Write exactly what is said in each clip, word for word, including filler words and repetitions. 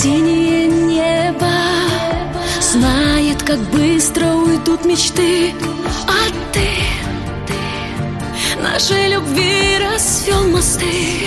синее небо знает, как быстро уйдут мечты. А ты нашей любви расцвел мосты.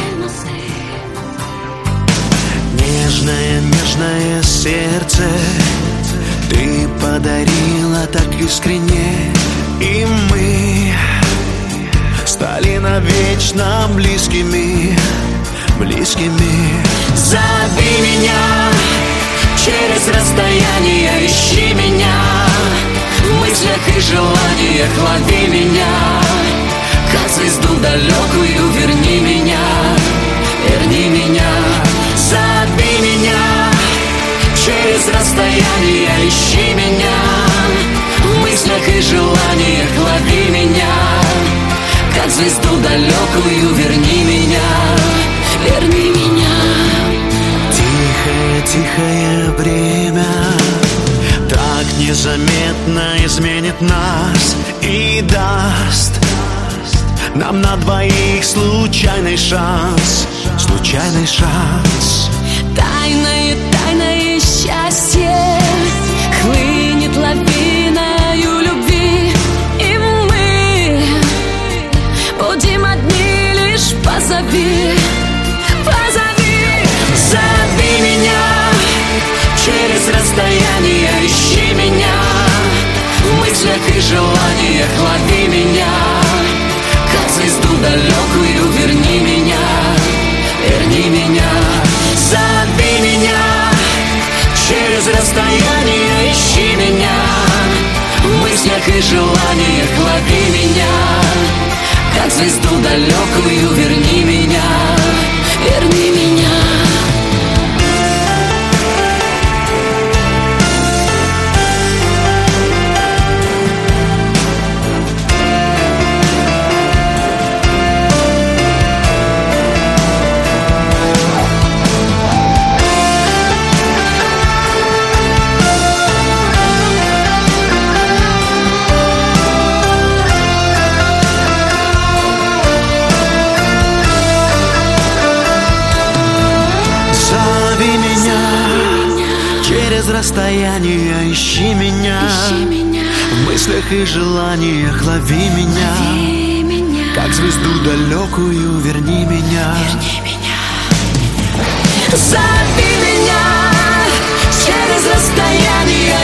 Нежное, нежное сердце ты подарила так искренне, и мы стали навечно близкими, близкими. Зови меня через расстояние, ищи меня в мыслях и желаниях, лови меня, как звезду далекую, верни меня, верни меня. Зови меня через расстояние, ищи меня в мыслях и желаниях, лови меня, как звезду далекую, верни меня, верни меня. Тихое, тихое время так незаметно изменит нас и даст нам на двоих случайный шанс, случайный шанс. Тайное, тайное счастье хлынет лавиною любви, и мы будем одни, лишь позови, позови. Зови меня через расстояние, ищи меня в мыслях и желаниях, лови меня, как звезду далекую, верни меня, верни меня. Зови меня через расстояние, ищи меня в мыслях и желаниях, лови меня, как звезду далекую, верни меня, верни меня. Через расстояние ищи меня, ищи меня в мыслях и желаниях, лови меня, лови меня, как звезду далекую, верни меня, верни меня. Зови меня через расстояние,